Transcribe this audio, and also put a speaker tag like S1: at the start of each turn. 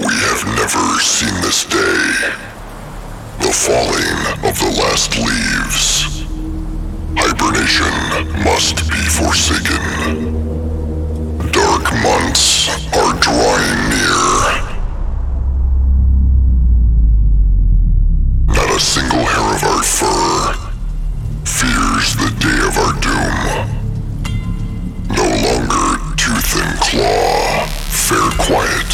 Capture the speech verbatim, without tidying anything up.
S1: We have never seen this day, the falling of the last leaves. Hibernation must be forsaken. Dark months are drawing near. Not a single hair of our fur fears the day of our doom. No longer tooth and claw, fare quiet.